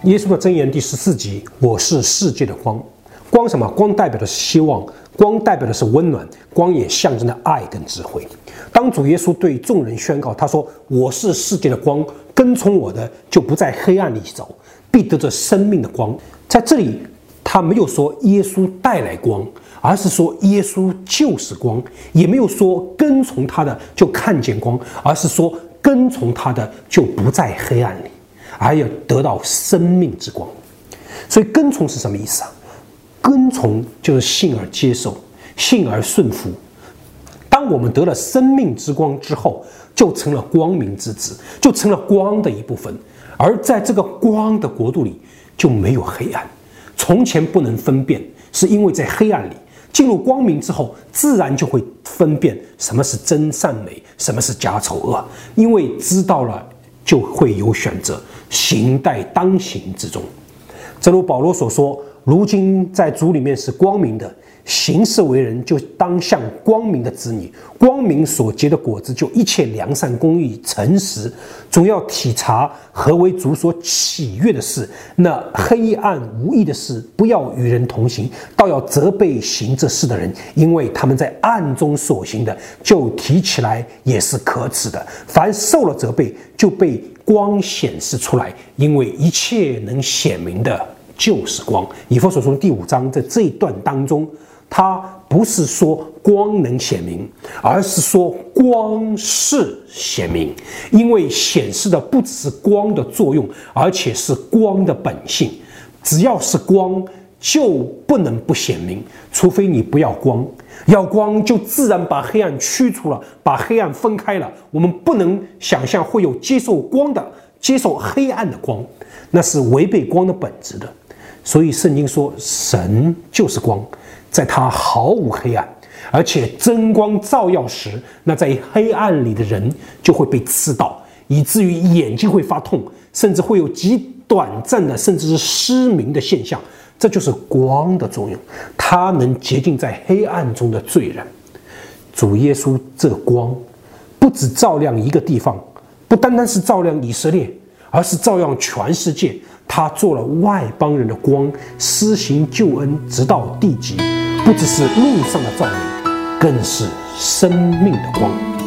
耶稣的箴言第14集，我是世界的光。光什么？光代表的是希望，光代表的是温暖，光也象征着爱跟智慧。当主耶稣对众人宣告，他说：“我是世界的光，跟从我的就不在黑暗里走，必得着生命的光。”在这里，他没有说耶稣带来光，而是说耶稣就是光；也没有说跟从他的就看见光，而是说跟从他的就不在黑暗里，而要得到生命之光。所以跟从是什么意思啊？跟从就是信而接受，信而顺服。当我们得了生命之光之后，就成了光明之子，就成了光的一部分。而在这个光的国度里，就没有黑暗。从前不能分辨，是因为在黑暗里；进入光明之后，自然就会分辨什么是真善美，什么是假丑恶。因为知道了，就会有选择，行在当行之中。正如保罗所说，如今在主里面是光明的，行事为人就当像光明的子女。光明所结的果子，就一切良善、公义、诚实，总要体察何为主所喜悦的事。那黑暗无益的事，不要与人同行，倒要责备行这事的人，因为他们在暗中所行的，就提起来也是可耻的。凡受了责备，就被光显示出来，因为一切能显明的就是光。以弗所书第5章，在这一段当中，他不是说光能显明，而是说光是显明，因为显示的不只是光的作用，而且是光的本性。只要是光，就不能不显明，除非你不要光。要光就自然把黑暗驱除了，把黑暗分开了。我们不能想象会有接受光的、接受黑暗的光，那是违背光的本质的。所以圣经说，神就是光，在他毫无黑暗，而且真光照耀时，那在黑暗里的人就会被刺到，以至于眼睛会发痛，甚至会有极短暂的甚至是失明的现象。这就是光的作用，它能洁净在黑暗中的罪人。主耶稣这光不只照亮一个地方，不单单是照亮以色列，而是照亮全世界。他做了外邦人的光，施行救恩直到地极，不只是路上的照明，更是生命的光。